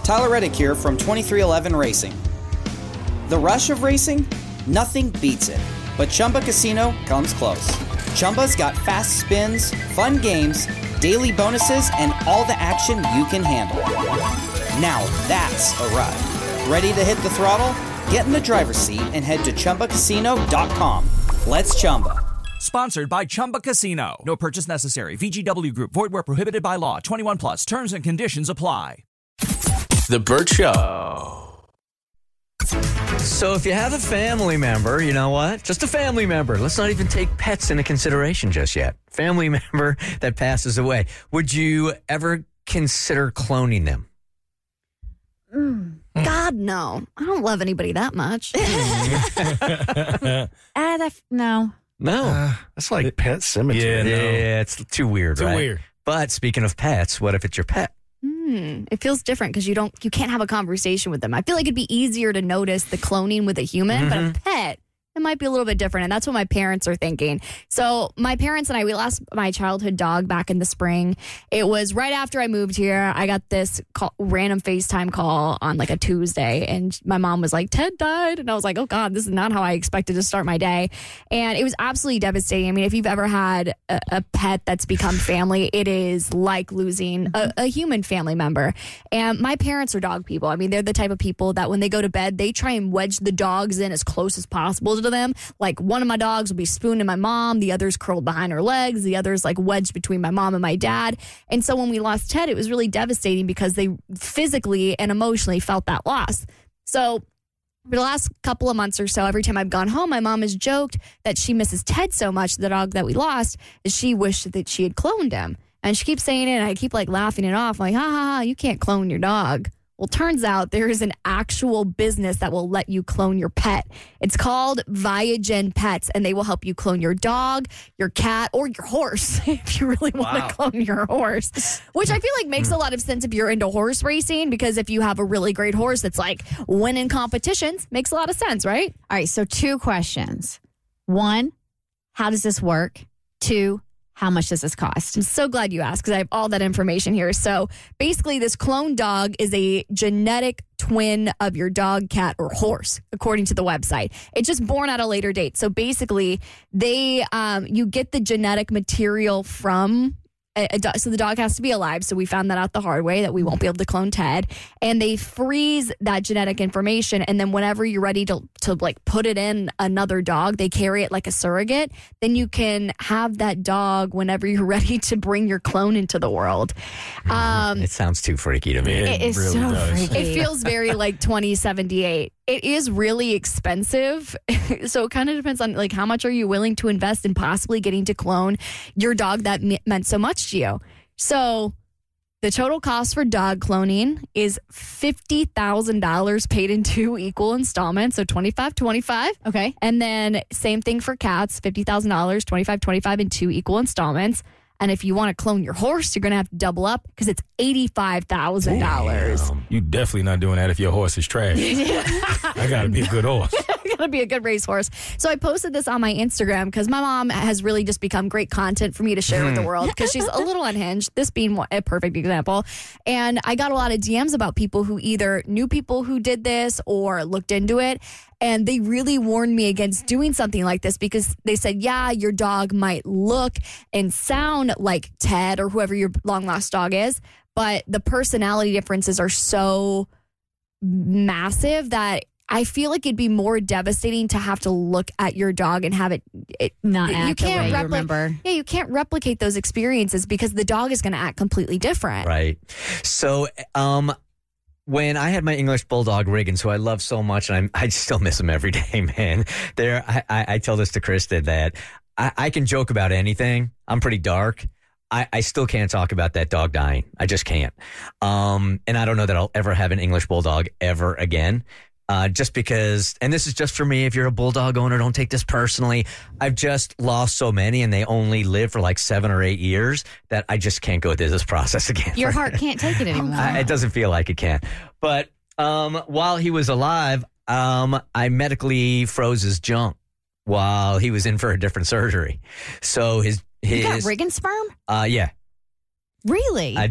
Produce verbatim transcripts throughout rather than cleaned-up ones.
Tyler Reddick here from twenty-three eleven Racing. The rush of racing? Nothing beats it. But Chumba Casino comes close. Chumba's got fast spins, fun games, daily bonuses, and all the action you can handle. Now that's a ride. Ready to hit the throttle? Get in the driver's seat and head to Chumba Casino dot com. Let's Chumba. Sponsored by Chumba Casino. No purchase necessary. V G W Group. Void where prohibited by law. twenty-one plus. Terms and conditions apply. The Burt Show. So if you have a family member, you know what? Just a family member. Let's not even take pets into consideration just yet. Family member that passes away. Would you ever consider cloning them? Mm. God, no. I don't love anybody that much. uh, that, no. No. Uh, that's like it, Pet Cemetery. Yeah, no. yeah, it's too weird, too right? weird. But speaking of pets, what if it's your pet? Hmm. It feels different because you don't, you can't have a conversation with them. I feel like it'd be easier to notice the cloning with a human, mm-hmm. but a pet, it might be a little bit different. And that's what my parents are thinking. So my parents and I, we lost my childhood dog back in the spring. It was right after I moved here. I got this call, random FaceTime call on like a Tuesday. And my mom was like, Ted died. And I was like, oh God, this is not how I expected to start my day. And it was absolutely devastating. I mean, if you've ever had a, a pet that's become family, it is like losing a, a human family member. And my parents are dog people. I mean, they're the type of people that when they go to bed, they try and wedge the dogs in as close as possible to them. Like one of my dogs will be spooning my mom, the other's curled behind her legs, the other's like wedged between my mom and my dad. And so when we lost Ted, it was really devastating because they physically and emotionally felt that loss. So for the last couple of months or so, every time I've gone home, my mom has joked that she misses Ted so much, the dog that we lost, that she wished that she had cloned him. And she keeps saying it, and I keep like laughing it off. I'm like, ha ha ha, you can't clone your dog. Well, turns out there is an actual business that will let you clone your pet. It's called Viagen Pets, and they will help you clone your dog, your cat, or your horse if you really want wow. to clone your horse, which I feel like makes a lot of sense if you're into horse racing, because if you have a really great horse that's like winning competitions, makes a lot of sense, right? All right, so two questions. One, how does this work? Two, how much does this cost? I'm so glad you asked because I have all that information here. So basically, this clone dog is a genetic twin of your dog, cat, or horse, according to the website. It's just born at a later date. So basically, they um, you get the genetic material from a, a dog. So the dog has to be alive. So we found that out the hard way, that we won't be able to clone Ted. And they freeze that genetic information. And then whenever you're ready to, to like put it in another dog, they carry it like a surrogate. Then you can have that dog whenever you're ready to bring your clone into the world. Um, it sounds too freaky to me. It, it is really so does. freaky. It feels very like twenty seventy-eight. It is really expensive. So it kind of depends on like how much are you willing to invest in possibly getting to clone your dog that me- meant so much to you. So the total cost for dog cloning is fifty thousand dollars paid in two equal installments. So twenty-five, twenty-five. Okay. And then same thing for cats, fifty thousand dollars, twenty-five, twenty-five in two equal installments. And if you want to clone your horse, you're going to have to double up because it's eighty-five thousand dollars. You definitely not doing that if your horse is trash. I got to be a good horse. Gotta be a good racehorse. So I posted this on my Instagram because my mom has really just become great content for me to share with the world because she's a little unhinged, this being a perfect example. And I got a lot of D Ms about people who either knew people who did this or looked into it. And they really warned me against doing something like this because they said, yeah, your dog might look and sound like Ted or whoever your long lost dog is, but the personality differences are so massive that I feel like it'd be more devastating to have to look at your dog and have it, it not you act can't the way repli- you remember. Yeah, you can't replicate those experiences because the dog is going to act completely different. Right. So, um, when I had my English Bulldog, Reagan, who I love so much, and I'm, I still miss him every day, man. There, I, I, I tell this to Krista that I, I can joke about anything. I'm pretty dark. I, I still can't talk about that dog dying. I just can't. Um, and I don't know that I'll ever have an English Bulldog ever again. Uh, just because, and this is just for me, if you're a Bulldog owner, don't take this personally. I've just lost so many and they only live for like seven or eight years that I just can't go through this process again. Your heart can't take it anymore. I, it doesn't feel like it can. But um, while he was alive, um, I medically froze his junk while he was in for a different surgery. So his, his you got Reagan sperm? Uh, yeah. Really? I do.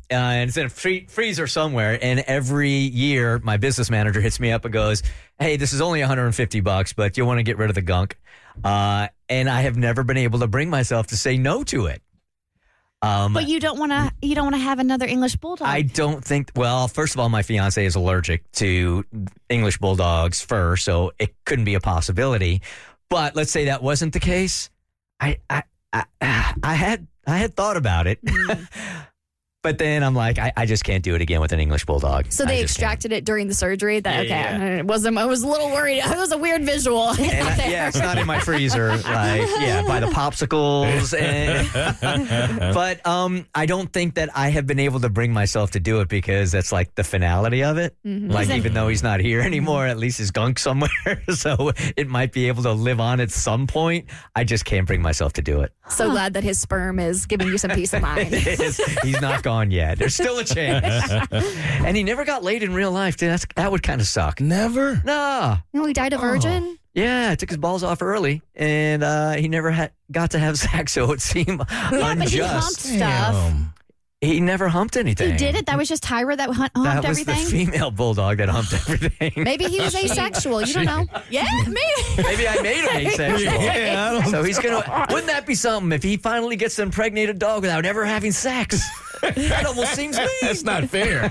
uh, and it's in a free- freezer somewhere. And every year, my business manager hits me up and goes, "Hey, this is only one hundred fifty bucks, but you want to get rid of the gunk?" Uh, and I have never been able to bring myself to say no to it. Um, But you don't want to. You don't want to have another English bulldog. I don't think. Well, first of all, my fiance is allergic to English bulldogs' fur, so it couldn't be a possibility. But let's say that wasn't the case. I I I, I had I had thought about it, but then I'm like, I, I just can't do it again with an English bulldog. So I they just extracted it during the surgery. That okay, Yeah. it wasn't. I was a little worried. It was a weird visual. can't. And I, yeah, it's not in my freezer. Like, yeah, by the popsicles. And, but um, I don't think that I have been able to bring myself to do it because that's like the finality of it. Mm-hmm. Like, even though he's not here anymore, at least his gunk somewhere. So it might be able to live on at some point. I just can't bring myself to do it. So glad that his sperm is giving you some peace of mind. It is. He's not gone yet. There's still a chance. And he never got laid in real life. Dude, that's, that would kind of suck. Never? No. You know, he died a virgin. Yeah, took his balls off early, and uh, he never had, got to have sex, so it seemed yeah, but he humped unjust. stuff. Damn. He never humped anything. He did it. That was just Tyra that humped That was everything. the female bulldog that humped everything. Maybe he was asexual. You don't know. Yeah, maybe. Maybe I made him asexual. Yeah, I don't- So he's gonna. Wouldn't that be something if he finally gets to impregnate a dog without ever having sex? That almost seems mean. That's not fair.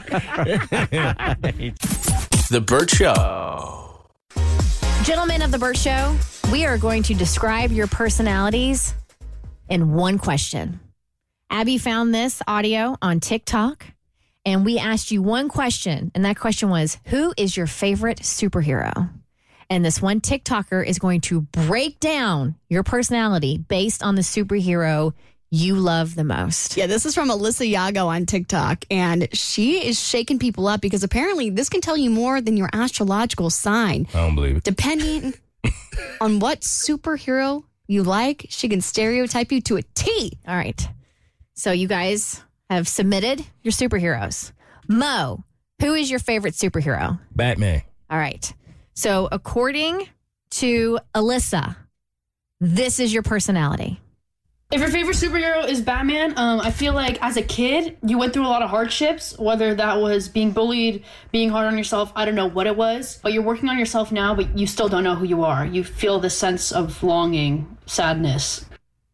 The Burt Show. Gentlemen of the Burt Show, we are going to describe your personalities in one question. Abby found this audio on TikTok, and we asked you one question, and that question was, who is your favorite superhero? And this one TikToker is going to break down your personality based on the superhero you love the most. Yeah, this is from Alyssa Yago on TikTok, and she is shaking people up because apparently this can tell you more than your astrological sign. I don't believe it. Depending on what superhero you like, she can stereotype you to a T. All right. So you guys have submitted your superheroes. Mo, who is your favorite superhero? Batman. All right. So according to Alyssa, this is your personality. If your favorite superhero is Batman, um, I feel like as a kid, you went through a lot of hardships, whether that was being bullied, being hard on yourself, I don't know what it was, but you're working on yourself now, but you still don't know who you are. You feel this sense of longing, sadness.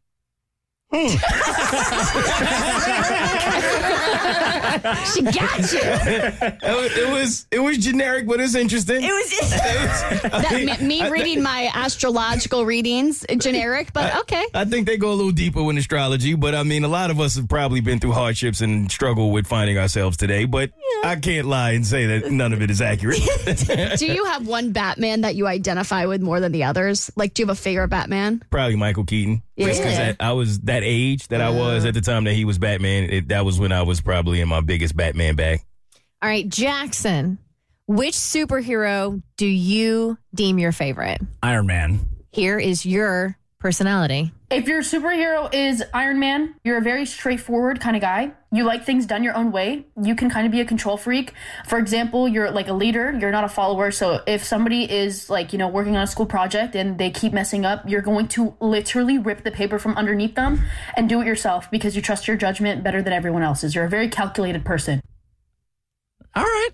She got you. It was, it was it was generic, but it's interesting. It was That, me, me reading my astrological readings, generic, but okay. I think they go a little deeper with astrology, but I mean, a lot of us have probably been through hardships and struggle with finding ourselves today, but I can't lie and say that none of it is accurate. Do you have one Batman that you identify with more than the others? Like, do you have a favorite Batman? Probably Michael Keaton. Just 'cause Yeah. that- I was that age that I was at the time that he was Batman. It, that was when I was probably in my biggest Batman bag. All right, Jackson, which superhero do you deem your favorite? Iron Man. Here is your personality. If your superhero is Iron Man, you're a very straightforward kind of guy. You like things done your own way. You can kind of be a control freak. For example, you're like a leader. You're not a follower. So if somebody is like, you know, working on a school project and they keep messing up, you're going to literally rip the paper from underneath them and do it yourself because you trust your judgment better than everyone else's. You're a very calculated person. All right.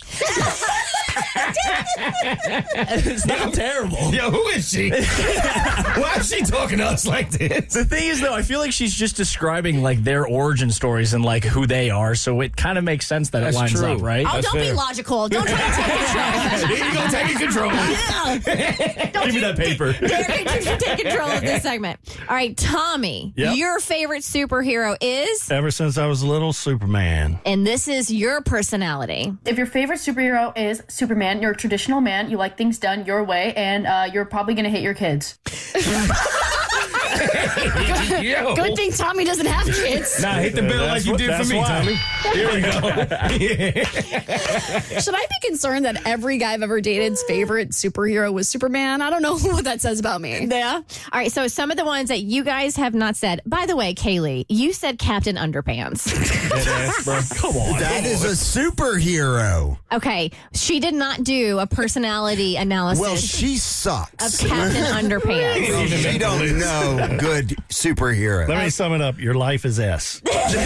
It's not terrible. Yo, who is she? Why is she talking to us like this? The thing is, though, I feel like she's just describing like their origin stories and like who they are, so it kind of makes sense that That's it lines true. up, right? Oh, That's don't fair. be logical. Don't try to take control. Here you go, taking control. Give me that paper. Take control of this segment. All right, Tommy, Yep. your favorite superhero is, Ever since I was little, Superman. and this is your personality. If your favorite superhero is Superman, you're a traditional man. You like things done your way, and uh, you're probably going to hate your kids. Yo. Good thing Tommy doesn't have kids. Nah, hit the bell like That's you what- did for that's me, why. Tommy. Here we go. Should I be concerned that every guy I've ever dated's favorite superhero was Superman? I don't know what that says about me. Yeah. All right, so some of the ones that you guys have not said. By the way, Kaylee, you said Captain Underpants. That ass, bro. Come on. That is a superhero. Okay, she did not do a personality analysis. Well, she sucks. Of Captain Underpants. She don't know good superhero. Let me sum it up. Your life is S.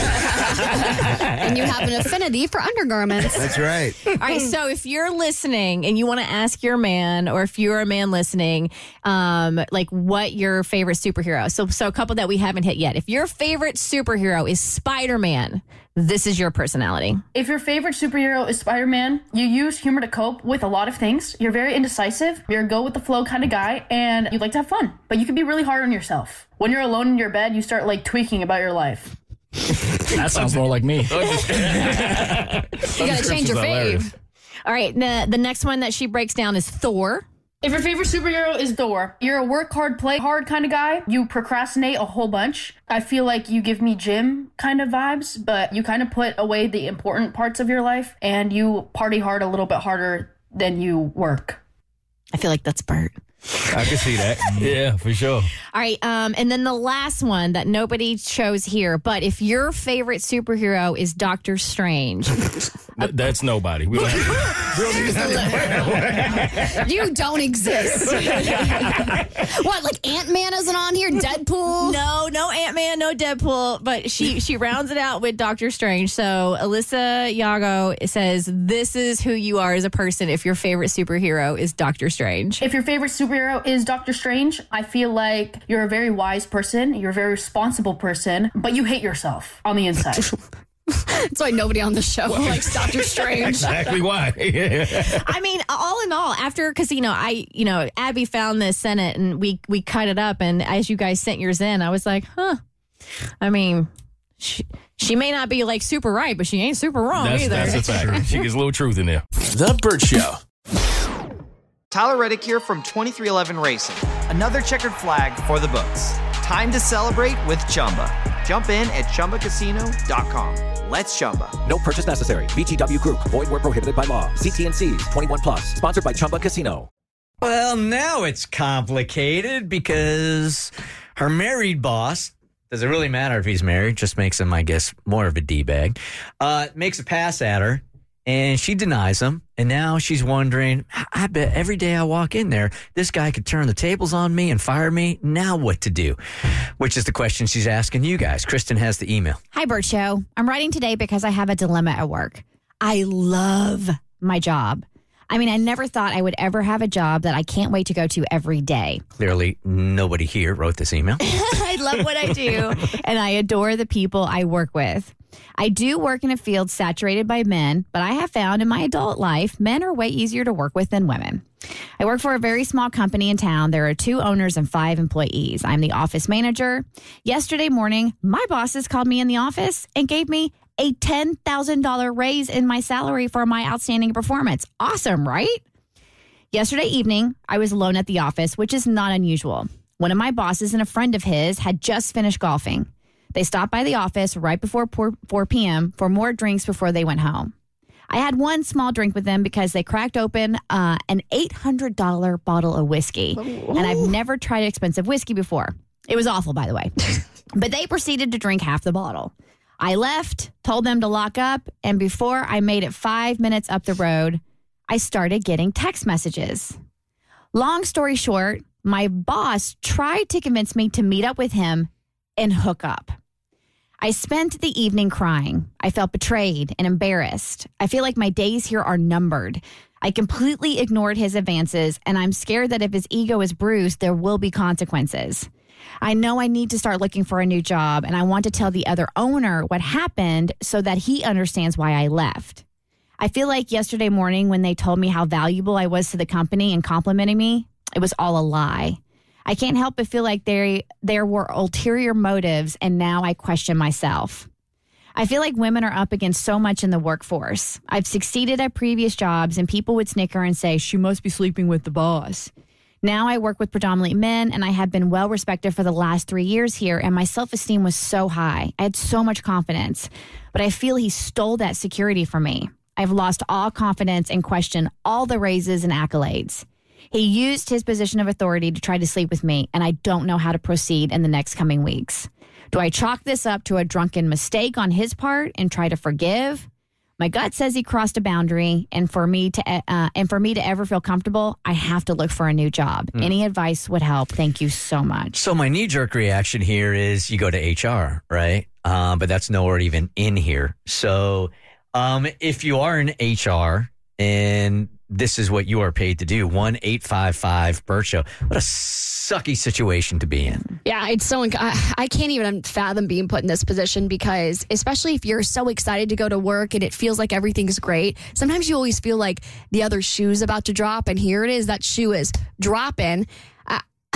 And you have an affinity for undergarments. That's right. All right, so if you're listening and you want to ask your man, or if you're a man listening, um, like what your favorite superhero. So, so a couple that we haven't hit yet. If your favorite superhero is Spider-Man, this is your personality. If your favorite superhero is Spider-Man, you use humor to cope with a lot of things. You're very indecisive. You're a go-with-the-flow kind of guy, and you like to have fun. But you can be really hard on yourself. When you're alone in your bed, you start, like, tweaking about your life. That sounds more like me. You gotta change your fave. All right, the, the next one that she breaks down is Thor. If your favorite superhero is Thor, you're a work hard, play hard kind of guy. You procrastinate a whole bunch. I feel like you give me Jim kind of vibes, but you kind of put away the important parts of your life and you party hard a little bit harder than you work. I feel like that's Bert. I can see that. Yeah, for sure. All right, um, and then the last one that nobody chose here, but if your favorite superhero is Doctor Strange. Th- that's nobody. We don't have, we don't need that. You don't exist. What, like Ant-Man isn't on here? Deadpool? No, no Ant-Man, no Deadpool, but she she rounds it out with Doctor Strange. So Alyssa Yago says, this is who you are as a person if your favorite superhero is Doctor Strange. If your favorite superhero is Doctor Strange, I feel like you're a very wise person, you're a very responsible person, but you hate yourself on the inside. That's why nobody on the show likes Doctor Strange. Exactly why. I mean, all in all, after Casino, I, you know, Abby found this Senate and we we cut it up. And as you guys sent yours in, I was like, huh. I mean, she, she may not be like super right, but she ain't super wrong That's, either. that's a fact. She gets a little truth in there. The Burt Show. Tyler Reddick here from twenty-three eleven Racing. Another checkered flag for the books. Time to celebrate with Chumba. Jump in at Chumba Casino dot com. Let's Chumba. No purchase necessary. V G W Group. Void where prohibited by law. See T and C's. twenty-one plus. Sponsored by Chumba Casino. Well, now it's complicated because her married boss, does it really matter if he's married? Just makes him, I guess, more of a D-bag. Uh, makes a pass at her. And she denies him, and now she's wondering, I bet every day I walk in there, this guy could turn the tables on me and fire me. Now what to do? Which is the question she's asking you guys. Kristen has the email. Hi, Burt Show. I'm writing today because I have a dilemma at work. I love my job. I mean, I never thought I would ever have a job that I can't wait to go to every day. Clearly, nobody here wrote this email. I love what I do, and I adore the people I work with. I do work in a field saturated by men, but I have found in my adult life, men are way easier to work with than women. I work for a very small company in town. There are two owners and five employees. I'm the office manager. Yesterday morning, my bosses called me in the office and gave me a ten thousand dollars raise in my salary for my outstanding performance. Awesome, right? Yesterday evening, I was alone at the office, which is not unusual. One of my bosses and a friend of his had just finished golfing. They stopped by the office right before four p.m. for more drinks before they went home. I had one small drink with them because they cracked open uh, an eight hundred dollars bottle of whiskey. And I've never tried expensive whiskey before. It was awful, by the way. But they proceeded to drink half the bottle. I left, told them to lock up, and before I made it five minutes up the road, I started getting text messages. Long story short, my boss tried to convince me to meet up with him and hook up. I spent the evening crying. I felt betrayed and embarrassed. I feel like my days here are numbered. I completely ignored his advances, and I'm scared that if his ego is bruised, there will be consequences. I know I need to start looking for a new job, and I want to tell the other owner what happened so that he understands why I left. I feel like yesterday morning when they told me how valuable I was to the company and complimenting me, it was all a lie. I can't help but feel like there, there were ulterior motives, and now I question myself. I feel like women are up against so much in the workforce. I've succeeded at previous jobs, and people would snicker and say, she must be sleeping with the boss. Now I work with predominantly men, and I have been well respected for the last three years here, and my self-esteem was so high. I had so much confidence, but I feel he stole that security from me. I've lost all confidence and question all the raises and accolades. He used his position of authority to try to sleep with me, and I don't know how to proceed in the next coming weeks. Do I chalk this up to a drunken mistake on his part and try to forgive? My gut says he crossed a boundary, and for me to uh, and for me to ever feel comfortable, I have to look for a new job. Mm. Any advice would help. Thank you so much. So my knee-jerk reaction here is you go to H R, right? Um, but that's nowhere even in here. So um, if you are in H R and this is what you are paid to do, one eight five five Bert Show. What a sucky situation to be in. Yeah, it's so, inc- I, I can't even fathom being put in this position because especially if you're so excited to go to work and it feels like everything's great, sometimes you always feel like the other shoe's about to drop, and here it is, that shoe is dropping. Uh,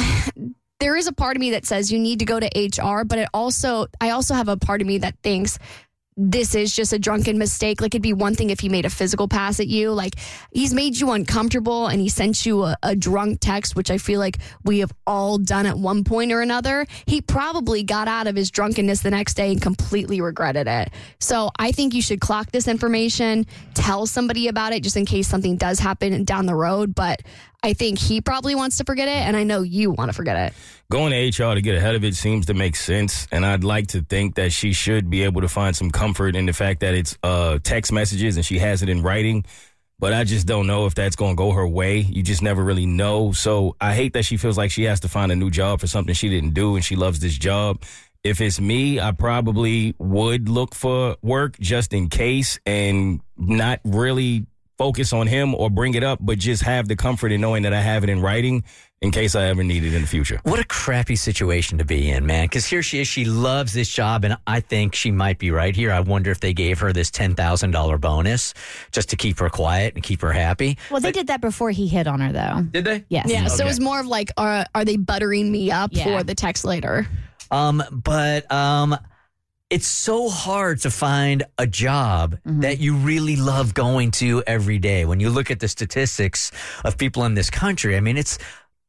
there is a part of me that says you need to go to H R, but it also, I also have a part of me that thinks this is just a drunken mistake. Like, it'd be one thing if he made a physical pass at you. Like, he's made you uncomfortable and he sent you a, a drunk text, which I feel like we have all done at one point or another. He probably got out of his drunkenness the next day and completely regretted it. So I think you should clock this information, tell somebody about it just in case something does happen down the road. But I think he probably wants to forget it, and I know you want to forget it. Going to H R to get ahead of it seems to make sense, and I'd like to think that she should be able to find some comfort in the fact that it's uh, text messages and she has it in writing, but I just don't know if that's going to go her way. You just never really know. So I hate that she feels like she has to find a new job for something she didn't do, and she loves this job. If it's me, I probably would look for work just in case and not really focus on him or bring it up, but just have the comfort in knowing that I have it in writing in case I ever need it in the future. What a crappy situation to be in, man. Because here she is. She loves this job, and I think she might be right here. I wonder if they gave her this ten thousand dollars bonus just to keep her quiet and keep her happy. Well, they but, did that before he hit on her, though. Did they? Yes. Yeah, okay. so it was more of like, are, are they buttering me up Yeah. for the text later? Um, but um, it's so hard to find a job mm-hmm. that you really love going to every day. When you look at the statistics of people in this country, I mean, it's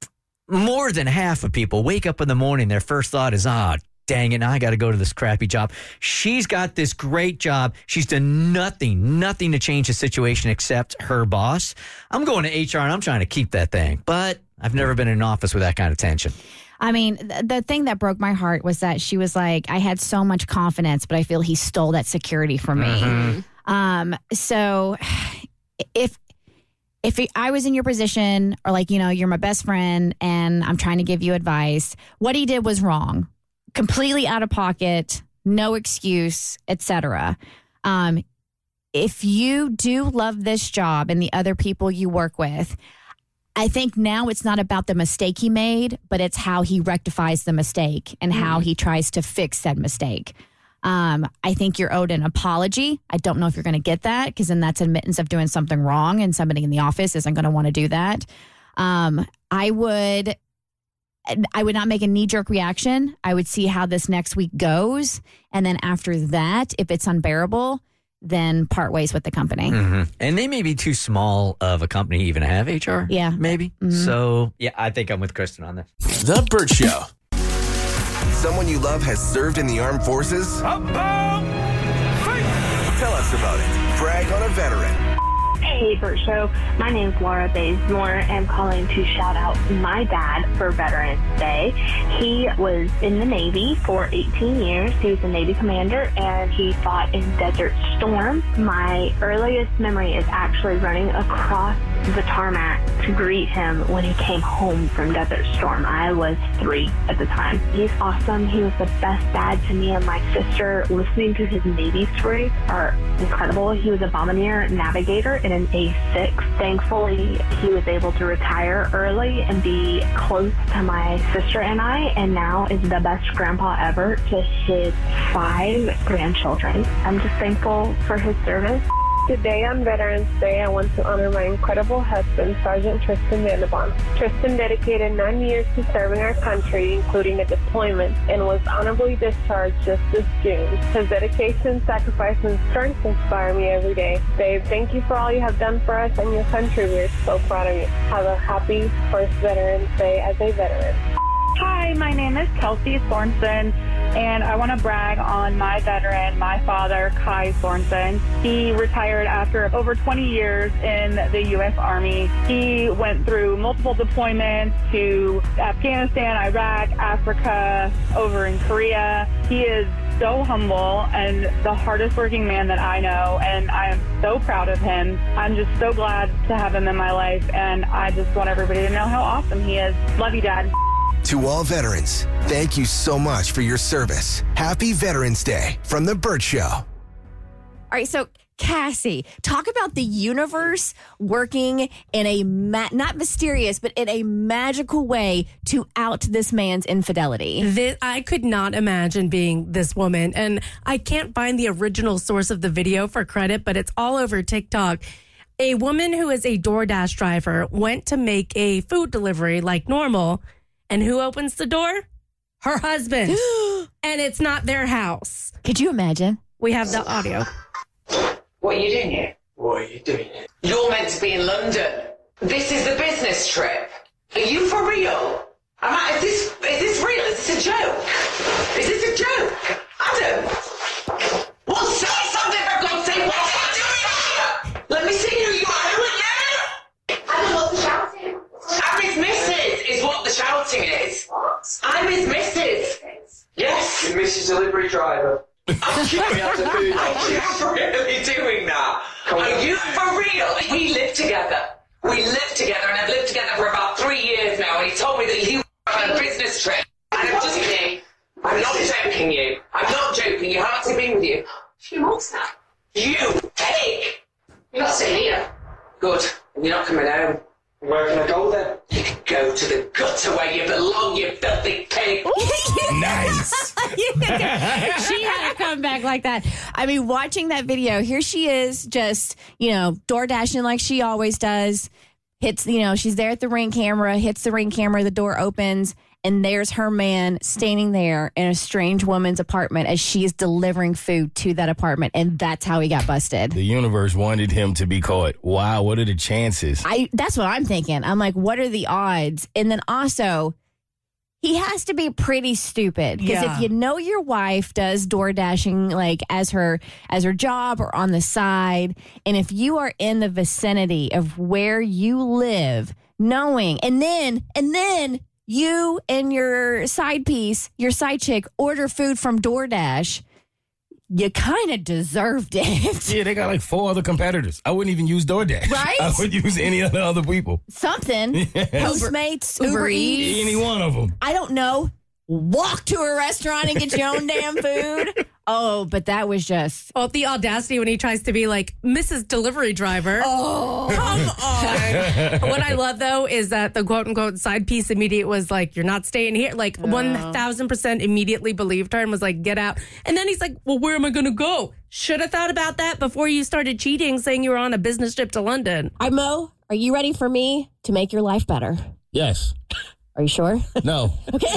more than half of people wake up in the morning, their first thought is, ah, dang it, now I got to go to this crappy job. She's got this great job. She's done nothing, nothing to change the situation except her boss. I'm going to H R and I'm trying to keep that thing. But I've never been in an office with that kind of tension. I mean, th- the thing that broke my heart was that she was like, I had so much confidence, but I feel he stole that security from me. Mm-hmm. Um, so if if I was in your position, or like, you know, you're my best friend and I'm trying to give you advice, what he did was wrong. Completely out of pocket, no excuse, et cetera. Um, if you do love this job and the other people you work with, I think now it's not about the mistake he made, but it's how he rectifies the mistake and mm. how he tries to fix that mistake. Um, I think you're owed an apology. I don't know if you're going to get that, because then that's admittance of doing something wrong, and somebody in the office isn't going to want to do that. Um, I would, I would not make a knee-jerk reaction. I would see how this next week goes, and then after that, if it's unbearable, then part ways with the company. Mm-hmm. And they may be too small of a company to even have H R. Yeah. Maybe. Mm-hmm. So, yeah, I think I'm with Kristen on this. The Bert Show. Someone you love has served in the armed forces? Tell us about it. Brag on a veteran. Hey, Bert Show. My name's Laura Bazemore. I'm calling to shout out my dad for Veterans Day. He was in the Navy for eighteen years. He was a Navy commander, and he fought in Desert Storm. My earliest memory is actually running across the tarmac to greet him when he came home from Desert Storm. I was three at the time. He's awesome. He was the best dad to me and my sister. Listening to his Navy stories are incredible. He was a bombardier navigator in an A six. Thankfully, he was able to retire early and be close to my sister and I, and now is the best grandpa ever to his five grandchildren. I'm just thankful for his service. Today on Veterans Day, I want to honor my incredible husband, Sergeant Tristan Vanderbaum. Tristan dedicated nine years to serving our country, including a deployment, and was honorably discharged just this June. His dedication, sacrifice, and strength inspire me every day. Babe, thank you for all you have done for us and your country. We're so proud of you. Have a happy first Veterans Day as a veteran. Hi, my name is Kelsey Thornton, and I want to brag on my veteran, my father, Kai Sorensen. He retired after over twenty years in the U S Army. He went through multiple deployments to Afghanistan, Iraq, Africa, over in Korea. He is so humble and the hardest working man that I know, and I am so proud of him. I'm just so glad to have him in my life, and I just want everybody to know how awesome he is. Love you, Dad. To all veterans, thank you so much for your service. Happy Veterans Day from The Burt Show. All right, so Cassie, talk about the universe working in a, ma- not mysterious, but in a magical way to out this man's infidelity. This, I could not imagine being this woman. And I can't find the original source of the video for credit, but it's all over TikTok. A woman who is a DoorDash driver went to make a food delivery like normal. And who opens the door? Her husband. And it's not their house. Could you imagine? We have the audio. What are you doing here? What are you doing here? You're meant to be in London. This is the business trip. Are you for real? Am I, is this is this real? Is this a joke? Is this a joke? Adam! Well, say something for God's sake! What are you doing here? Let me see who you are. Who are you? Adam, what's the shouting? I'm his missus, is what the shouting is. What? I'm his missus. Yes. You're Missus Delivery Driver. Are you, are you really doing that? Are you for real? We live together. We live together, and I've lived together for about three years now, and he told me that you were on a business trip. And I'm just kidding. I'm not joking you. I'm not joking you. How long has he been with you? A few months now. You pig! You're not staying here. Good. And you're not coming home. Where can I go then? You can go to the gutter where you belong, you filthy pig. Nice. She had to come back like that. I mean, watching that video, here she is just, you know, door dashing like she always does. Hits, you know, she's there at the Ring camera, hits the Ring camera, the door opens, and there's her man standing there in a strange woman's apartment as she's delivering food to that apartment. And that's how he got busted. The universe wanted him to be caught. Wow, what are the chances? I that's what I'm thinking. I'm like, what are the odds? And then also, he has to be pretty stupid because Yeah. if you know your wife does door dashing like as her as her job or on the side, and if you are in the vicinity of where you live, knowing and then and then you and your side piece, your side chick, order food from DoorDash, you kind of deserved it. Yeah, they got like four other competitors. I wouldn't even use DoorDash. Right? I would use any of the other people. Something. Yeah. Postmates, Uber, Uber Eats. Eats. Any one of them. I don't know. Walk to a restaurant and get your own damn food. Oh, but that was just. Oh, the audacity when he tries to be like Missus Delivery Driver. Oh, come on. What I love, though, is that the quote unquote side piece immediate was like, you're not staying here. Like, No. one thousand percent immediately believed her and was like, get out. And then he's like, well, where am I going to go? Should have thought about that before you started cheating, saying you were on a business trip to London. All right, Mo, are you ready for me to make your life better? Yes. Are you sure? No. Okay.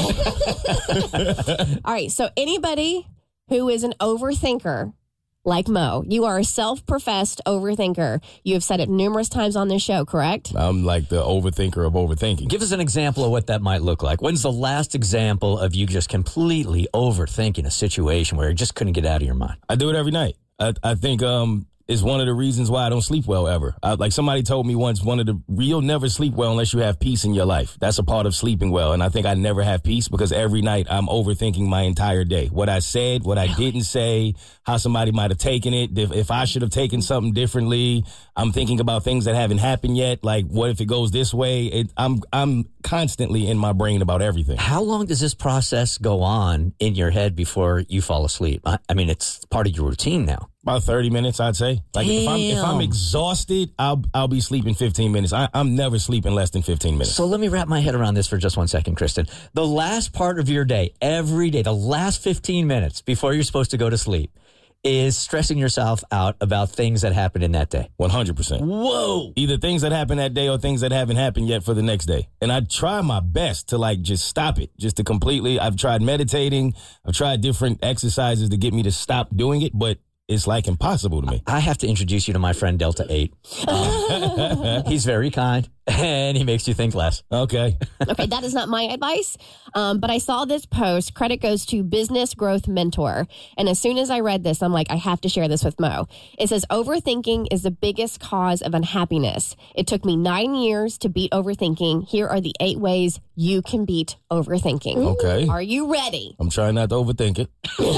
All right. So anybody who is an overthinker like Mo, you are a self-professed overthinker. You have said it numerous times on this show, correct? I'm like the overthinker of overthinking. Give us an example of what that might look like. When's the last example of you just completely overthinking a situation where you just couldn't get out of your mind? I do it every night. I, I think um, it's one of the reasons why I don't sleep well ever. I, like somebody told me once, one of the you'll never sleep well unless you have peace in your life. That's a part of sleeping well. And I think I never have peace because every night I'm overthinking my entire day. What I said, what I didn't say, how somebody might have taken it. If, if I should have taken something differently, I'm thinking about things that haven't happened yet. Like, what if it goes this way? It, I'm I'm constantly in my brain about everything. How long does this process go on in your head before you fall asleep? I, I mean, it's part of your routine now. About thirty minutes, I'd say. Like if I'm if I'm exhausted, I'll I'll be sleeping fifteen minutes. I, I'm never sleeping less than fifteen minutes. So let me wrap my head around this for just one second, Kristen. The last part of your day, every day, the last fifteen minutes before you're supposed to go to sleep, is stressing yourself out about things that happened in that day. one hundred percent. Whoa. Either things that happened that day or things that haven't happened yet for the next day. And I try my best to like just stop it, just to completely. I've tried meditating. I've tried different exercises to get me to stop doing it, but it's like impossible to me. I have to introduce you to my friend Delta eight. Um, he's very kind. And he makes you think less. Okay. Okay, that is not my advice. Um, but I saw this post. Credit goes to Business Growth Mentor. And as soon as I read this, I'm like, I have to share this with Mo. It says, overthinking is the biggest cause of unhappiness. It took me nine years to beat overthinking. Here are the eight ways you can beat overthinking. Okay. Are you ready? I'm trying not to overthink it.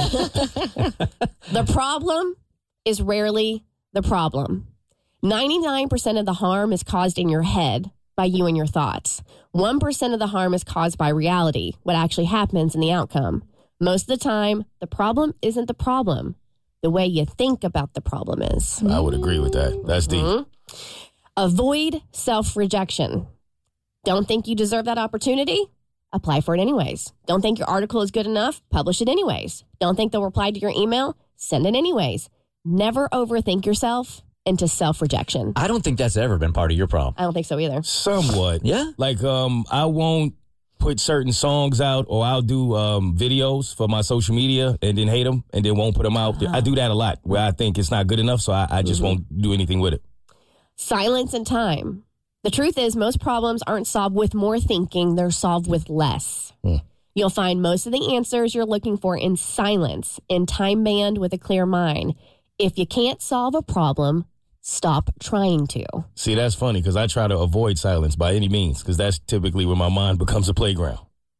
The problem is rarely the problem. ninety-nine percent of the harm is caused in your head by you and your thoughts. one percent of the harm is caused by reality, what actually happens in the outcome. Most of the time, the problem isn't the problem. The way you think about the problem is. I would agree with that. That's deep. Mhm. Avoid self-rejection. Don't think you deserve that opportunity? Apply for it anyways. Don't think your article is good enough? Publish it anyways. Don't think they'll reply to your email? Send it anyways. Never overthink yourself into self-rejection. I don't think that's ever been part of your problem. I don't think so either. Somewhat. Yeah. Like, um, I won't put certain songs out, or I'll do um, videos for my social media and then hate them and then won't put them out. I do that a lot where I think it's not good enough, so I, I just Mhm. won't do anything with it. Silence and time. The truth is, most problems aren't solved with more thinking, they're solved with less. Hmm. You'll find most of the answers you're looking for in silence, in time band with a clear mind. If you can't solve a problem, stop trying to. See, that's funny because I try to avoid silence by any means because that's typically when my mind becomes a playground.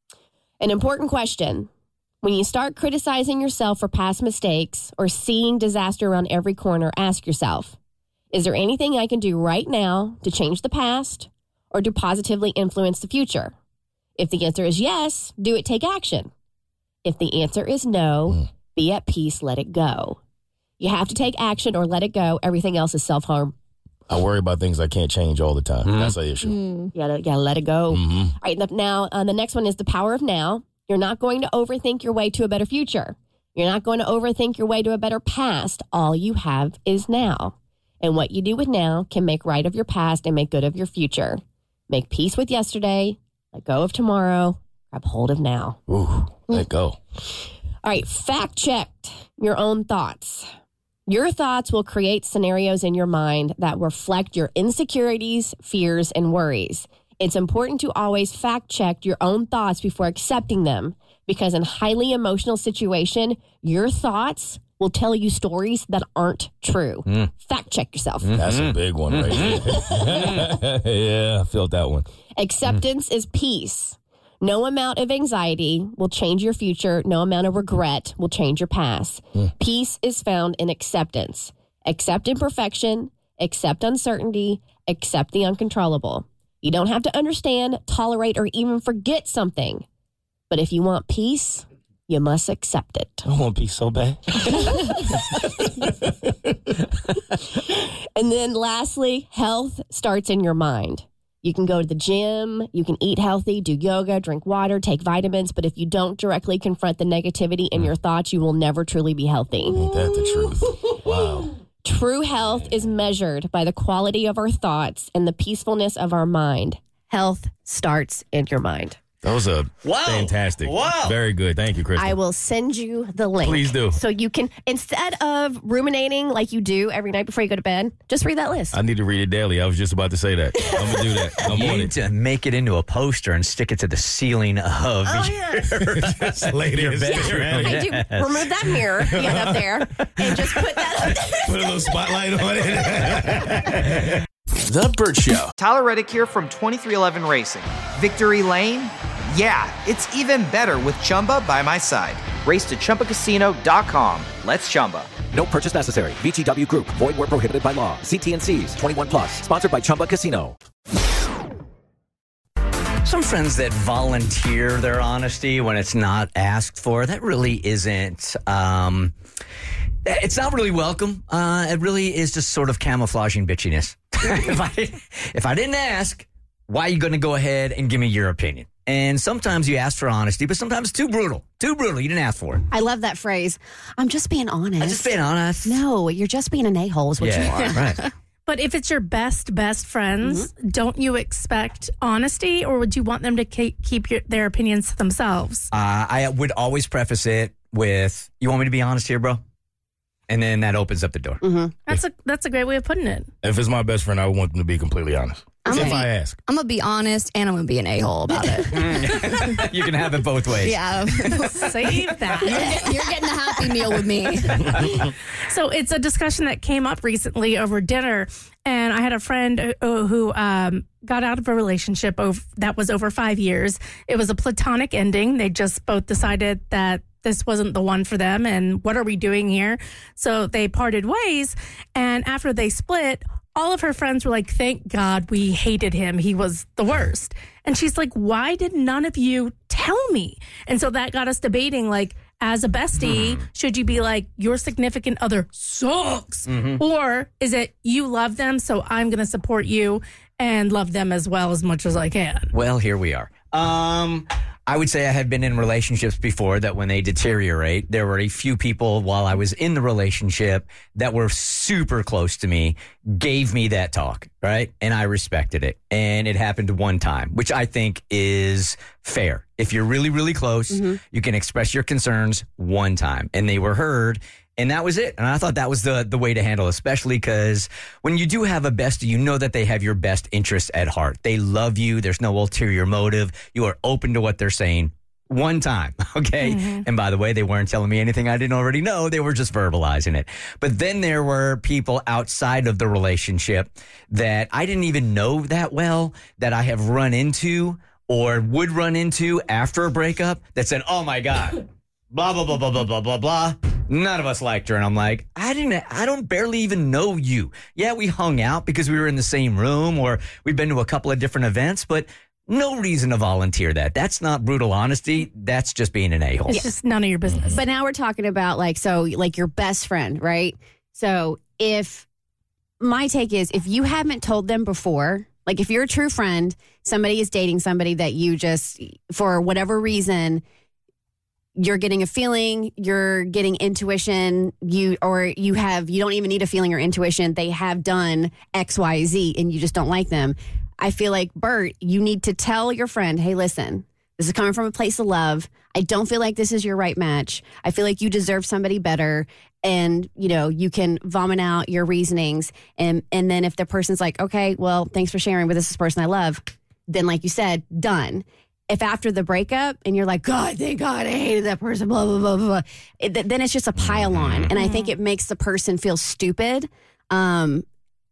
An important question. When you start criticizing yourself for past mistakes or seeing disaster around every corner, ask yourself, is there anything I can do right now to change the past or to positively influence the future? If the answer is yes, do it, take action. If the answer is no, Mm. be at peace, let it go. You have to take action or let it go. Everything else is self-harm. I worry about things I can't change all the time. Mm-hmm. That's an issue. You gotta, you gotta let it go. Mm-hmm. All right, now uh, the next one is the power of now. You're not going to overthink your way to a better future. You're not going to overthink your way to a better past. All you have is now. And what you do with now can make right of your past and make good of your future. Make peace with yesterday. Let go of tomorrow. Grab hold of now. Ooh, let go. All right, fact checked your own thoughts. Your thoughts will create scenarios in your mind that reflect your insecurities, fears, and worries. It's important to always fact check your own thoughts before accepting them, because in highly emotional situation, your thoughts will tell you stories that aren't true. Mm. Fact check yourself. That's a big one right there. Yeah, I felt that one. Acceptance is peace. No amount of anxiety will change your future. No amount of regret will change your past. Mm. Peace is found in acceptance. Accept imperfection, accept uncertainty, accept the uncontrollable. You don't have to understand, tolerate, or even forget something. But if you want peace, you must accept it. I want peace so bad. And then lastly, health starts in your mind. You can go to the gym, you can eat healthy, do yoga, drink water, take vitamins, but if you don't directly confront the negativity in your thoughts, you will never truly be healthy. Ain't that the truth? Wow. True health is measured by the quality of our thoughts and the peacefulness of our mind. Health starts in your mind. That was a Wow. fantastic. Wow. Very good. Thank you, Kristen. I will send you the link. Please do. So you can, instead of ruminating like you do every night before you go to bed, just read that list. I need to read it daily. I was just about to say that. I'm going to do that. I'm you on need it. to make it into a poster and stick it to the ceiling of Oh, your, Just lay there your and stare bedroom. I do. Yes. Remove that mirror you have up there and just put that up there. Put a little spotlight on it. The Burt Show. Tyler Reddick here from twenty-three eleven Racing. Victory Lane? Yeah, it's even better with Chumba by my side. Race to Chumba Casino dot com. Let's Chumba. No purchase necessary. V G W Group. Void where prohibited by law. See T N Cs. twenty-one plus. Sponsored by Chumba Casino. Some friends that volunteer their honesty when it's not asked for, that really isn't, um, it's not really welcome. Uh, it really is just sort of camouflaging bitchiness. if, I, if I didn't ask, why are you going to go ahead and give me your opinion? And sometimes you ask for honesty, but sometimes it's too brutal. Too brutal. You didn't ask for it. I love that phrase. I'm just being honest. I'm just being honest. No, you're just being an a-hole is what you are. right. But if it's your best, best friends, Mm-hmm. don't you expect honesty, or would you want them to ke- keep your, their opinions to themselves? Uh, I would always preface it with, you want me to be honest here, bro? And then that opens up the door. Mm-hmm. That's a that's a great way of putting it. If it's my best friend, I want them to be completely honest. I'm if gonna I be, ask. I'm gonna be honest, and I'm gonna be an a-hole about it. You can have it both ways. Yeah. Save that. You're, get, you're getting the happy meal with me. So it's a discussion that came up recently over dinner, and I had a friend who, who um, got out of a relationship over, that was over five years. It was a platonic ending. They just both decided that this wasn't the one for them, and what are we doing here? So they parted ways, and after they split, all of her friends were like, thank God we hated him. He was the worst. And she's like, why did none of you tell me? And so that got us debating, like, as a bestie, mm-hmm. should you be like, your significant other sucks? Mm-hmm. Or is it, you love them, so I'm going to support you and love them as well as much as I can? Well, here we are. Um, I would say I have been in relationships before that when they deteriorate, there were a few people while I was in the relationship that were super close to me, gave me that talk, right? And I respected it. And it happened one time, which I think is fair. If you're really, really close, mm-hmm. you can express your concerns one time. And they were heard. And that was it. And I thought that was the the way to handle, especially because when you do have a bestie, you know that they have your best interests at heart. They love you. There's no ulterior motive. You are open to what they're saying one time. Okay. Mm-hmm. And by the way, they weren't telling me anything I didn't already know. They were just verbalizing it. But then there were people outside of the relationship that I didn't even know that well, that I have run into or would run into after a breakup that said, oh my God, blah, blah, blah, blah, blah, blah, blah, blah. None of us liked her. And I'm like, I didn't, I don't barely even know you. Yeah, we hung out because we were in the same room or we've been to a couple of different events, but no reason to volunteer that. That's not brutal honesty. That's just being an a-hole. It's just none of your business. But now we're talking about like, so like your best friend, right? So if my take is if you haven't told them before, like if you're a true friend, somebody is dating somebody that you just, for whatever reason, you're getting a feeling, you're getting intuition, you or you have you don't even need a feeling or intuition. They have done X, Y, Z, and you just don't like them. I feel like, Bert, you need to tell your friend, hey, listen, this is coming from a place of love. I don't feel like this is your right match. I feel like you deserve somebody better. And, you know, you can vomit out your reasonings. And and then if the person's like, okay, well, thanks for sharing, but this is the person I love, then like you said, done. If after the breakup and you're like, God, thank God I hated that person, blah, blah, blah, blah, it, then it's just a pile on. And I think it makes the person feel stupid. Um,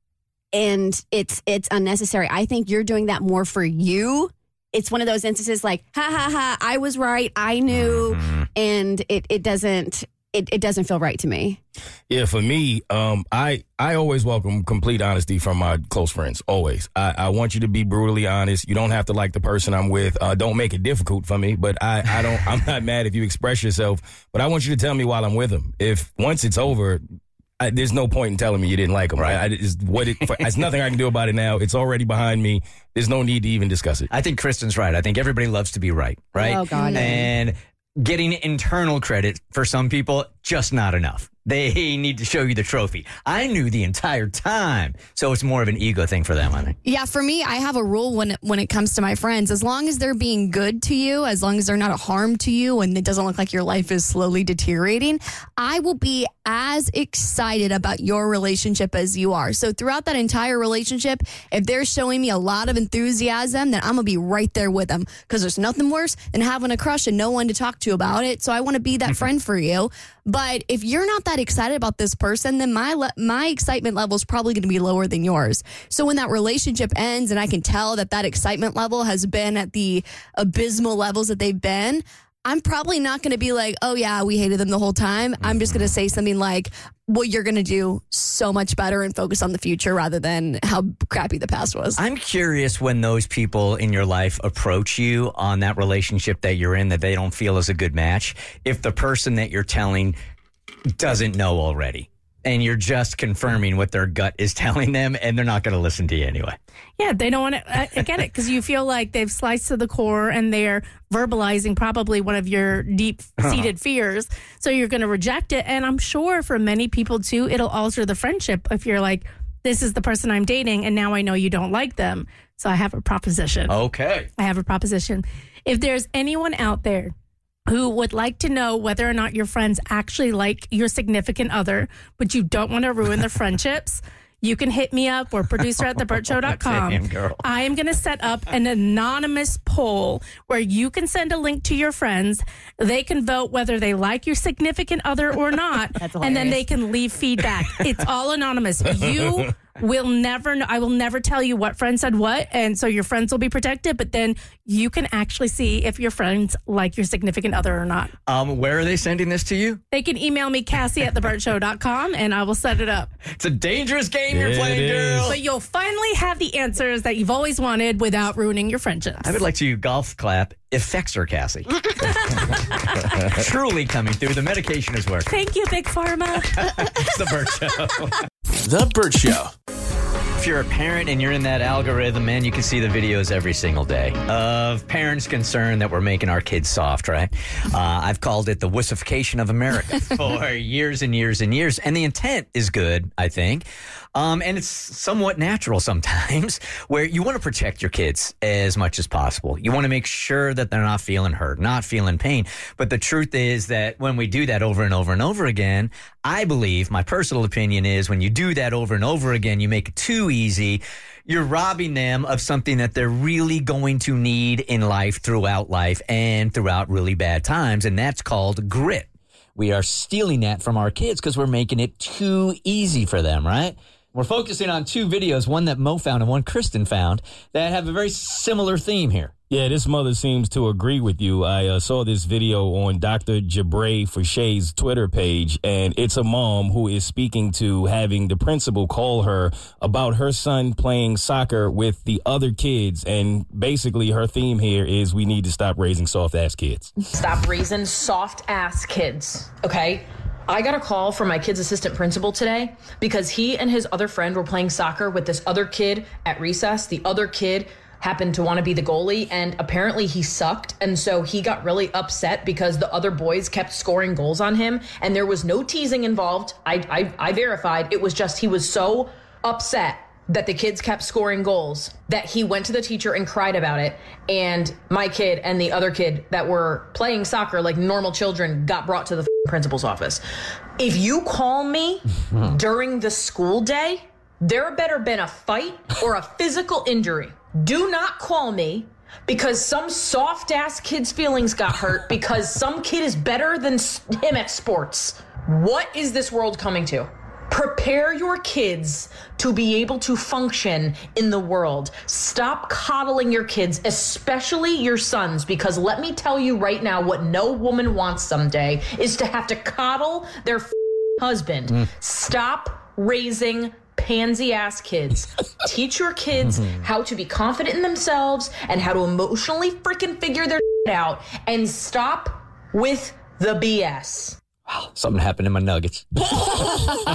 and it's it's unnecessary. I think you're doing that more for you. It's one of those instances like, ha, ha, ha, I was right. I knew. And it, it doesn't it, it doesn't feel right to me. Yeah, for me, um, I I always welcome complete honesty from my close friends. Always. I, I want you to be brutally honest. You don't have to like the person I'm with. Uh, don't make it difficult for me. But I, I don't. I'm not mad if you express yourself. But I want you to tell me while I'm with them. If once it's over, I, there's no point in telling me you didn't like them. Right? I, it's what it. There's nothing I can do about it now. It's already behind me. There's no need to even discuss it. I think Kristen's right. I think everybody loves to be right. Right. Oh God. And getting internal credit for some people, just not enough. They need to show you the trophy. I knew the entire time. So it's more of an ego thing for them, I think. Yeah, for me, I have a rule when it, when it comes to my friends. As long as they're being good to you, as long as they're not a harm to you, and it doesn't look like your life is slowly deteriorating, I will be as excited about your relationship as you are. So throughout that entire relationship, if they're showing me a lot of enthusiasm, then I'm going to be right there with them, because there's nothing worse than having a crush and no one to talk to about it. So I want to be that friend for you. But if you're not that excited about this person, then my le- my excitement level is probably going to be lower than yours. So when that relationship ends and I can tell that that excitement level has been at the abysmal levels that they've been, I'm probably not going to be like, oh, yeah, we hated them the whole time. I'm just going to say something like, well, you're going to do so much better and focus on the future rather than how crappy the past was. I'm curious when those people in your life approach you on that relationship that you're in that they don't feel is a good match, if the person that you're telling doesn't know already. And you're just confirming what their gut is telling them, and they're not going to listen to you anyway. Yeah, they don't want to. I, I get it, because you feel like they've sliced to the core and they're verbalizing probably one of your deep-seated fears. So you're going to reject it. And I'm sure for many people, too, it'll alter the friendship if you're like, this is the person I'm dating, and now I know you don't like them. So I have a proposition. Okay. I have a proposition. If there's anyone out there who would like to know whether or not your friends actually like your significant other, but you don't want to ruin their friendships, you can hit me up or producer at the burt show dot com. Damn, girl. I am going to set up an anonymous poll where you can send a link to your friends. They can vote whether they like your significant other or not. And then they can leave feedback. It's all anonymous. You will never know. I will never tell you what friend said what. And so your friends will be protected, but then you can actually see if your friends like your significant other or not. Um, where are they sending this to you? They can email me, Cassie at the burt show dot com, and I will set it up. It's a dangerous game It you're playing, is. girl. But you'll finally have the answers that you've always wanted without ruining your friendships. I would like to golf clap effects her, Cassie. Truly coming through. The medication is working. Thank you, Big Pharma. It's the Burt Show. The Burt Show. If you're a parent and you're in that algorithm, man, you can see the videos every single day of parents concerned that we're making our kids soft, right? Uh, I've called it the wussification of America for years and years and years. And the intent is good, I think. Um, and it's somewhat natural sometimes where you want to protect your kids as much as possible. You want to make sure that they're not feeling hurt, not feeling pain. But the truth is that when we do that over and over and over again, I believe, my personal opinion is when you do that over and over again, you make it too easy. You're robbing them of something that they're really going to need in life, throughout life, and throughout really bad times. And that's called grit. We are stealing that from our kids because we're making it too easy for them, right? We're focusing on two videos, one that Mo found and one Kristen found, that have a very similar theme here. Yeah, this mother seems to agree with you. I uh, saw this video on Doctor Jabray Foucher's Twitter page, and it's a mom who is speaking to having the principal call her about her son playing soccer with the other kids. And basically her theme here is we need to stop raising soft-ass kids. Stop raising soft-ass kids, okay? I got a call from my kid's assistant principal today because he and his other friend were playing soccer with this other kid at recess. The other kid happened to want to be the goalie, and apparently he sucked. And so he got really upset because the other boys kept scoring goals on him, and there was no teasing involved. I, I, I verified. It was just he was so upset that the kids kept scoring goals that he went to the teacher and cried about it. And my kid and the other kid that were playing soccer like normal children got brought to the principal's office. If you call me during the school day, there better been a fight or a physical injury. Do not call me because some soft ass kid's feelings got hurt because some kid is better than him at sports. What is this world coming to? Prepare your kids to be able to function in the world. Stop coddling your kids, especially your sons, because let me tell you right now, what no woman wants someday is to have to coddle their f- husband. Mm. Stop raising pansy ass kids. Teach your kids how to be confident in themselves and how to emotionally freaking figure their shit out, and stop with the B S. Something happened in my nuggets. my,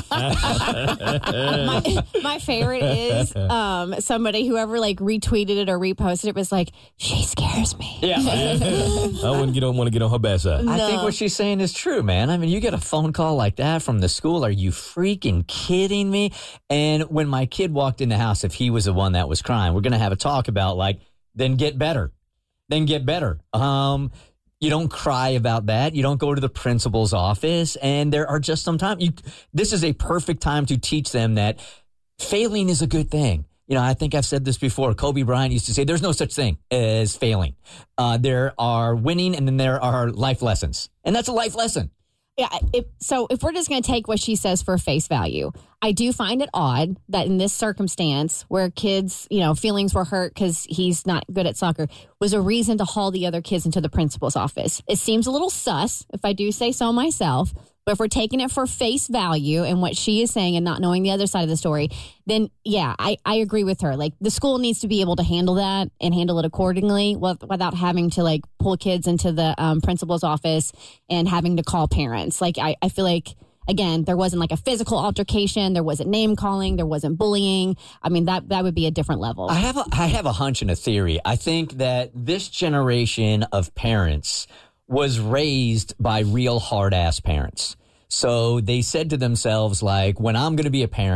my favorite is um, somebody, whoever like retweeted it or reposted it, was like, she scares me. Yeah. I wouldn't get on, want to get on her bad side. I think what she's saying is true, man. I mean, you get a phone call like that from the school. Are you freaking kidding me? And when my kid walked in the house, if he was the one that was crying, we're going to have a talk about like, then get better. Then get better. Um, You don't cry about that. You don't go to the principal's office. And there are just some time. You, this is a perfect time to teach them that failing is a good thing. You know, I think I've said this before. Kobe Bryant used to say there's no such thing as failing. Uh, there are winning and then there are life lessons. And that's a life lesson. Yeah. If, so if we're just going to take what she says for face value, I do find it odd that in this circumstance where kids, you know, feelings were hurt because he's not good at soccer was a reason to haul the other kids into the principal's office. It seems a little sus, if I do say so myself. But if we're taking it for face value and what she is saying and not knowing the other side of the story, then yeah, I, I agree with her. Like the school needs to be able to handle that and handle it accordingly without having to like pull kids into the um, principal's office and having to call parents. Like I, I feel like, again, there wasn't like a physical altercation. There wasn't name calling. There wasn't bullying. I mean, that that would be a different level. I have a, I have a hunch and a theory. I think that this generation of parents was raised by real hard-ass parents. So they said to themselves, like, when I'm going to be a parent,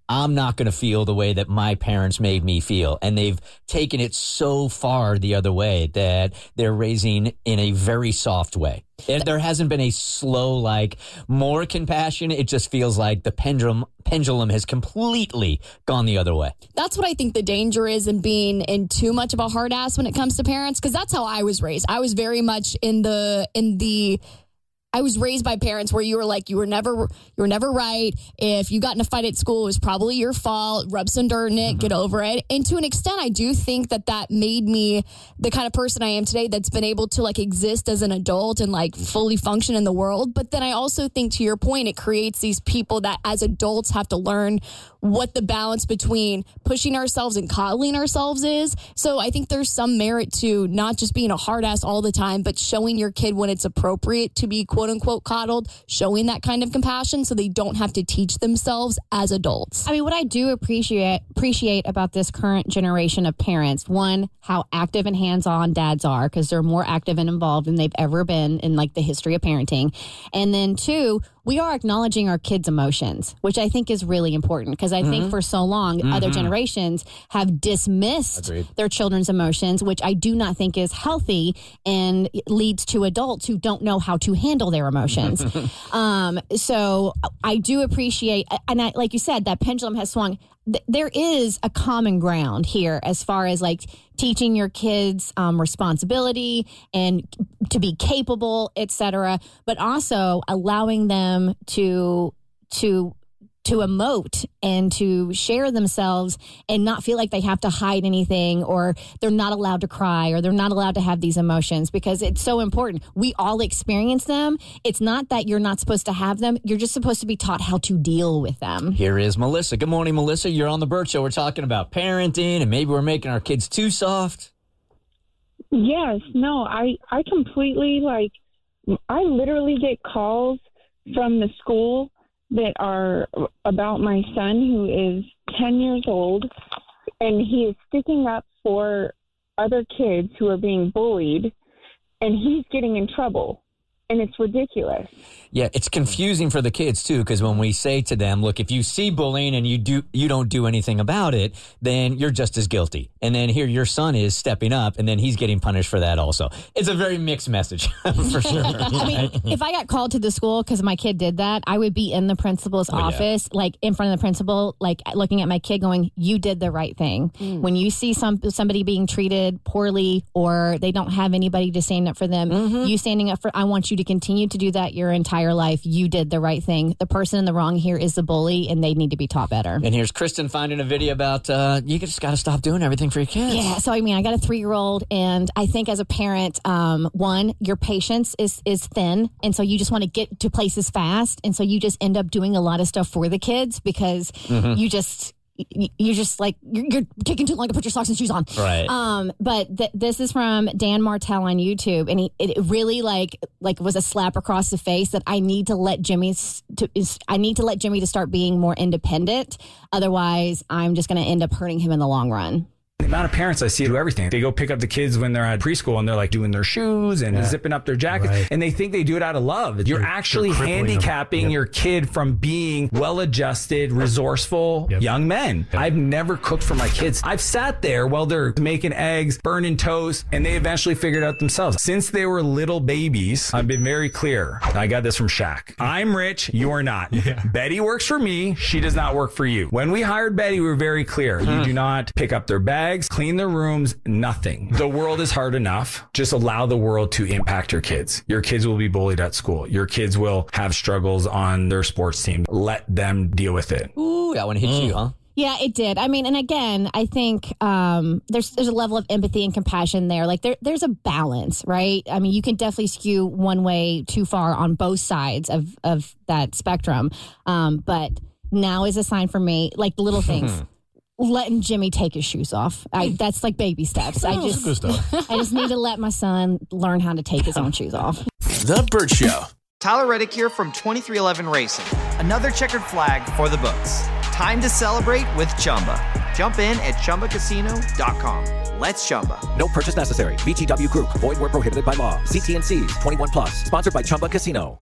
I'm not going to feel the way that my parents made me feel. And they've taken it so far the other way that they're raising in a very soft way. And there hasn't been a slow, like, more compassion. It just feels like the pendulum pendulum has completely gone the other way. That's what I think the danger is in being in too much of a hard ass when it comes to parents, because that's how I was raised. I was very much in the in the I was raised by parents where you were like, you were never, you were never right. If you got in a fight at school, it was probably your fault. Rub some dirt in it, mm-hmm. get over it. And to an extent, I do think that that made me the kind of person I am today that's been able to like exist as an adult and like fully function in the world. But then I also think, to your point, it creates these people that as adults have to learn what the balance between pushing ourselves and coddling ourselves is. So I think there's some merit to not just being a hard ass all the time, but showing your kid when it's appropriate to be quote unquote coddled, showing that kind of compassion so they don't have to teach themselves as adults. I mean, what I do appreciate appreciate about this current generation of parents, one, how active and hands-on dads are, because they're more active and involved than they've ever been in like the history of parenting. And then two, we are acknowledging our kids' emotions, which I think is really important, because I mm-hmm. think for so long, mm-hmm. other generations have dismissed Agreed. Their children's emotions, which I do not think is healthy and leads to adults who don't know how to handle their emotions. um, so I do appreciate, and I, like you said, that pendulum has swung. There is a common ground here as far as like teaching your kids um, responsibility and to be capable, et cetera, but also allowing them to to to emote and to share themselves and not feel like they have to hide anything, or they're not allowed to cry, or they're not allowed to have these emotions, because it's so important. We all experience them. It's not that you're not supposed to have them. You're just supposed to be taught how to deal with them. Here is Melissa. Good morning, Melissa. You're on the Bert Show. We're talking about parenting, and maybe we're making our kids too soft. Yes, no, I, I completely, like, I literally get calls from the school that are about my son, who is ten years old, and he is sticking up for other kids who are being bullied, and he's getting in trouble. And it's ridiculous. Yeah, it's confusing for the kids, too, because when we say to them, look, if you see bullying and you do you don't do anything about it, then you're just as guilty. And then here your son is stepping up, and then he's getting punished for that also. It's a very mixed message, for sure. I mean, if I got called to the school because my kid did that, I would be in the principal's oh, office, yeah. like in front of the principal, like looking at my kid going, you did the right thing. Mm. When you see some somebody being treated poorly, or they don't have anybody to stand up for them, mm-hmm. you standing up for, I want you to continue to do that your entire life. You did the right thing. The person in the wrong here is the bully, and they need to be taught better. And here's Kristen finding a video about uh, you just got to stop doing everything for your kids. Yeah. So, I mean, I got a three-year-old, and I think as a parent, um, one, your patience is, is thin, and so you just want to get to places fast, and so you just end up doing a lot of stuff for the kids because mm-hmm. you just... You're just like, you're, you're taking too long to put your socks and shoes on. Right. Um, but th- this is from Dan Martell on YouTube. And he, it really like, like was a slap across the face that I need to let Jimmy, to, is, I need to let Jimmy to start being more independent. Otherwise, I'm just going to end up hurting him in the long run. The amount of parents I see do everything. They go pick up the kids when they're at preschool, and they're like doing their shoes and yeah. zipping up their jackets, right. and they think they do it out of love. You're, you're actually you're handicapping yep. your kid from being well-adjusted, resourceful yep. young men. Yep. I've never cooked for my kids. I've sat there while they're making eggs, burning toast, and they eventually figured it out themselves. Since they were little babies, I've been very clear. I got this from Shaq. I'm rich, you're not. Yeah. Betty works for me, she does not work for you. When we hired Betty, we were very clear. Huh. You do not pick up their bags, clean their rooms, nothing. The world is hard enough. Just allow the world to impact your kids. Your kids will be bullied at school. Your kids will have struggles on their sports team. Let them deal with it. Ooh, that one hit mm. you, huh? Yeah, it did. I mean, and again, I think um, there's there's a level of empathy and compassion there. Like there there's a balance, right? I mean, you can definitely skew one way too far on both sides of, of that spectrum. Um, but now is a sign for me, like the little things. Letting Jimmy take his shoes off. I, that's like baby steps. I just, I just need to let my son learn how to take his own shoes off. The Bert Show. Tyler Reddick here from twenty-three eleven Racing. Another checkered flag for the books. Time to celebrate with Chumba. Jump in at Chumba Casino dot com. Let's Chumba. No purchase necessary. V G W Group. Void where prohibited by law. See T N Cs. twenty-one plus. Sponsored by Chumba Casino.